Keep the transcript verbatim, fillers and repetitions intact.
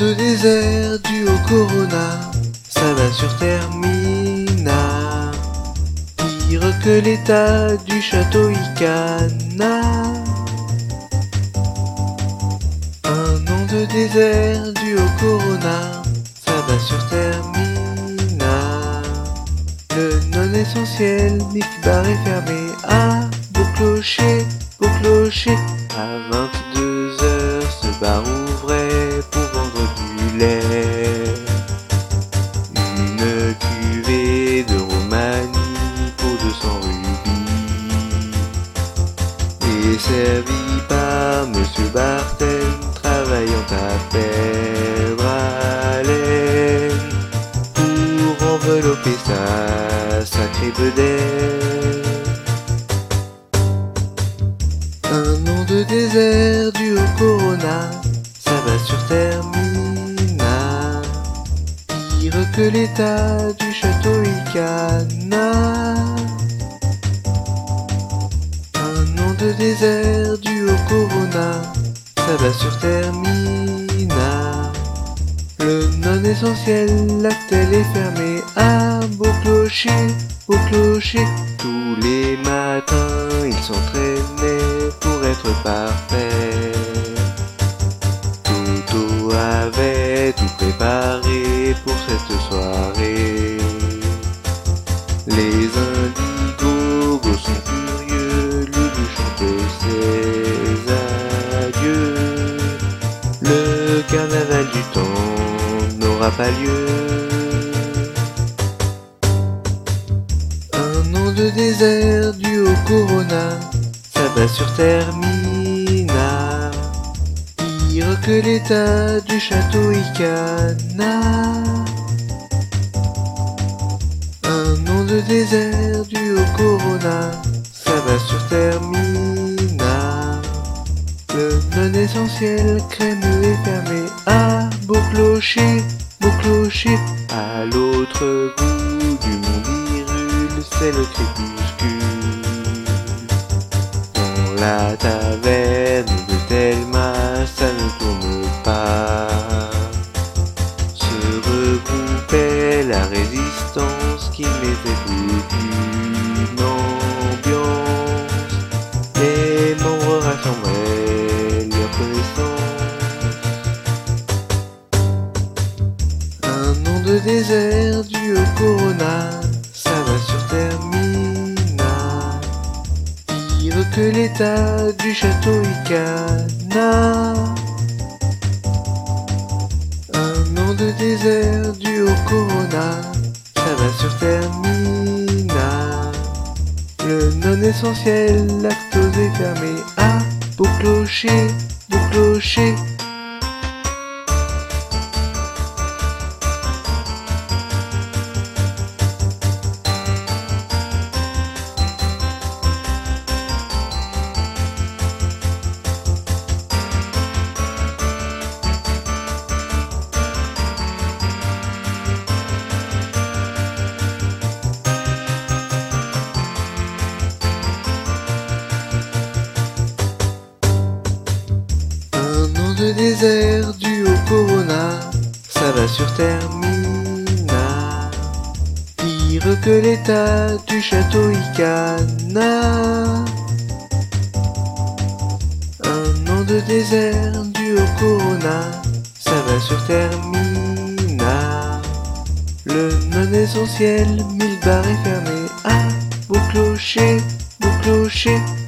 de désert dû au corona, ça va sur Termina. Pire que l'état du château Icana. Un an de désert dû au corona, ça va sur Termina. Le non essentiel, Milk-Bar est fermé. Ah, beau clocher, beau clocher. À vingt-deux heures, ce bar ouvrait pour vendre du lait. Une cuvée de Roumanie pour deux cents rubis. Et servi par Monsieur Bartel, travaillant à perdre haleine pour envelopper sa sacrée bedaine. Un an de désert dû au corona, ça va sur Termina. Pire que l'état du château Icana. Un an de désert dû au corona, ça va sur Termina. Le non essentiel, Lactel est fermé. Ah, beau clocher, beau clocher. Tous les matins, il s'entraînait pour être parfait. Toto avait tout préparé pour cette soirée. Les indigos sont furieux, Lulu chante ses adieux. Le carnaval du temps n'aura pas lieu. Un an de désert dû au corona, ça va sur Termina. Pire que l'état du château Icana. Un an de désert dû au corona, ça va sur Termina. Le non essentiel, crème est fermé. Ah, beau clocher, beau clocher. À l'autre bout du monde virule, c'est le crépuscule. Dans la taverne de Thelma, ça ne tourne pas. Se regroupait la résistance qui mettait toute une ambiance. Les membres rassemblaient leurs connaissances. Un an de désert dû au corona, ça va sur Termina. Pire que l'état du château Icana. Un an de désert dû au corona, ça va sur Termina. Le non essentiel, lactose est fermé. Ah, beau clocher, beau clocher. De désert dû au corona, ça va sur Termina. Pire que l'état du château Icana. Un an de désert dû au corona, ça va sur Termina. Le non essentiel, Milk-Bar est fermé. Ah, beau clocher, beau clocher.